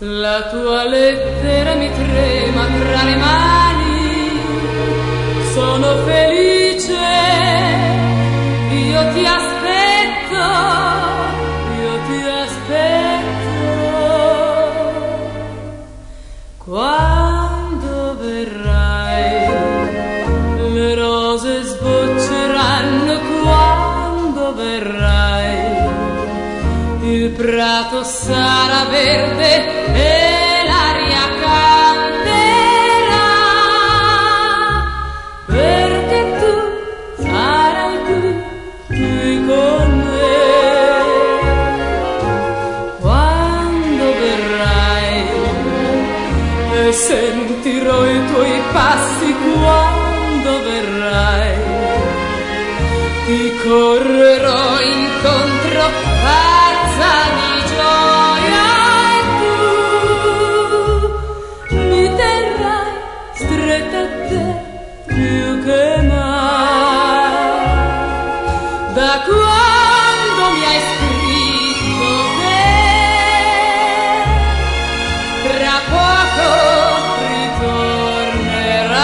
La tua lettera mi trema tra le mani, sono felice, io ti aspetto, io ti aspetto. Quando verrai, le rose sbocceranno, quando verrai, il prato sarà verde e l'aria canterà, perché tu sarai qui con me. Quando verrai e sentirò i tuoi passi, quando verrai ti correrò incontro di gioia, e tu mi terrai stretta a te più che mai. Da quando mi hai scritto che tra poco ritornerai,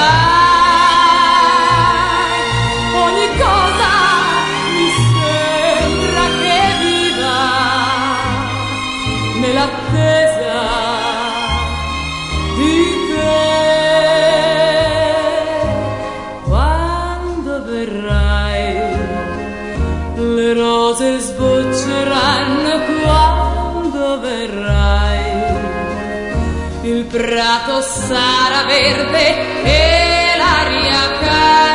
ogni cosa mi sembra che nell'attesa di te. Quando verrai, le rose sbocceranno, quando verrai, il prato sarà verde e l'aria calda.